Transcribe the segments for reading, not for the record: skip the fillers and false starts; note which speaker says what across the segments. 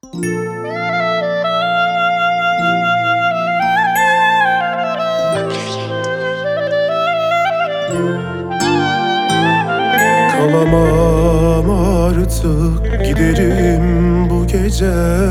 Speaker 1: Kalamam artık, giderim bu gece.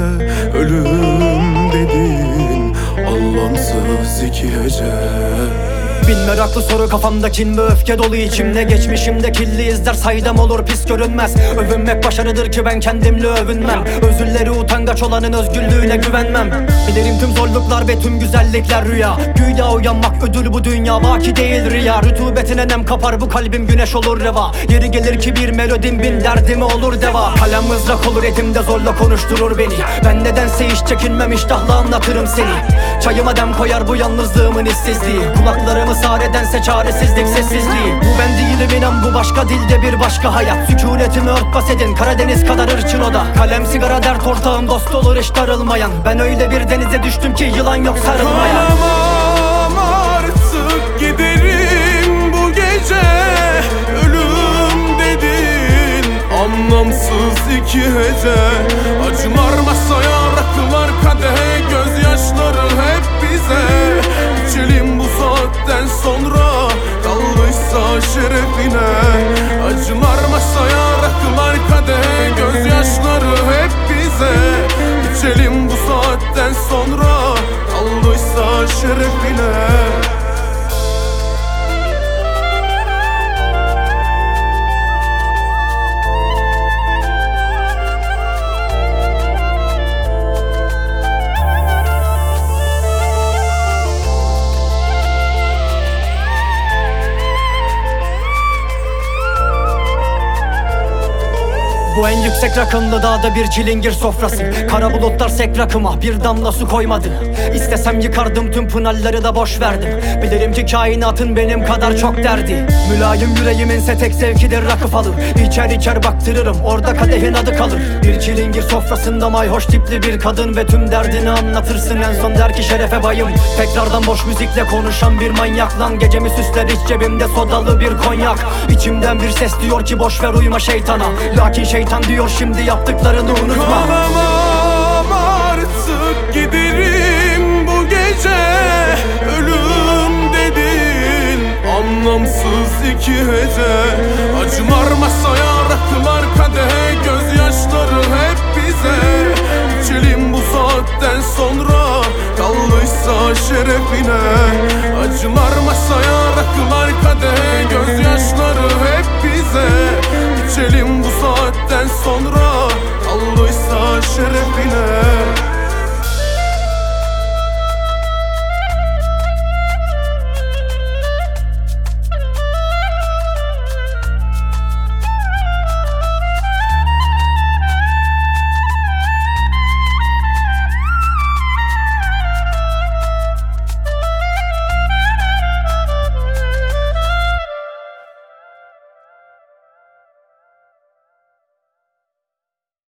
Speaker 1: Ölüm dedin anlamsız iki hece.
Speaker 2: Bin meraklı soru kafamda, kin ve öfke dolu içimde. Geçmişimde kirli izler saydam olur, pis görünmez. Övünmek başarıdır ki ben kendimle övünmem. Özürleri utangaç olanın özgürlüğüne güvenmem. Bilirim tüm zorluklar ve tüm güzellikler rüya. Güya uyanmak ödül bu dünya, vaki değil riya. Rütubetine nem kapar bu kalbim, güneş olur reva. Yeri gelir ki bir melodim bin derdime olur deva. Kalem mızrak olur etimde, zorla konuşturur beni. Ben nedense hiç çekinmem, iştahla anlatırım seni. Çayıma dem koyar bu yalnızlığımın işsizliği. Kulaklarımı sağır edense çaresizlik sessizliği. Bu ben değilim inan, bu başka dilde bir başka hayat. Sükunetimi örtbas edin, Karadeniz kadar ırçın o da. Kalem sigara dert ortağım, dost olur hiç darılmayan. Ben öyle bir denize düştüm ki yılan yok sarılmayan.
Speaker 1: Kalamam artık, giderim bu gece. Ölüm dedin anlamsız iki hece. Acılar masaya, rakılar kadehe, gözyaşları hep bize. İçelim bu saatten sonra, kaldıysa şerefine. Acılar masaya, rakılar kadehe, gözyaşları hep bize. İçelim bu saatten sonra, kaldıysa şerefine.
Speaker 2: Bu en yüksek rakımlı dağda bir çilingir sofrası. Kara bulutlar sek rakıma, bir damla su koymadı. İstesem yıkardım tüm pınarları da boş verdim. Bilirim ki kainatın benim kadar çok derdi. Mülayim yüreğiminse tek zevkidir rakı falı. İçer içer baktırırım, orada kadehin adı kalır. Bir çilingir sofrasında mayhoş tipli bir kadın ve tüm derdini anlatırsın, en son der ki şerefe bayım. Tekrardan boş müzikle konuşan bir manyak lan. Gecemi süsler iç cebimde sodalı bir konyak. İçimden bir ses diyor ki boş ver uyma şeytana. Lakin şeytan diyor şimdi yaptıklarını unutma.
Speaker 1: Kalamam artık, giderim bu gece. Ölüm dedin anlamsız iki hece. Acılar masaya, rakılar kadehe, gözyaşları hep bize. İçelim bu saatten sonra, kaldıysa şerefine. Acılar masaya, rakılar kadehe, gözyaşları hep bize. İçelim bu saatten sonra, kaldıysa şerefine.